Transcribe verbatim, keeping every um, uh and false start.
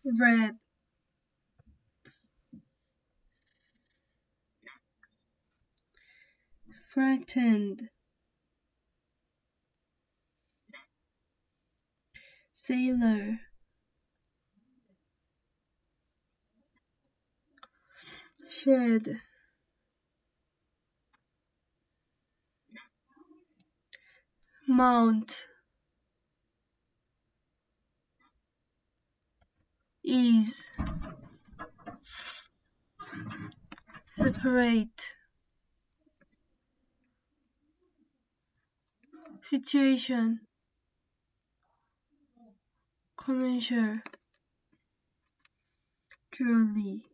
verb, frightened, sailor, shed, mount, ease, separate, situation, commensurate, truly,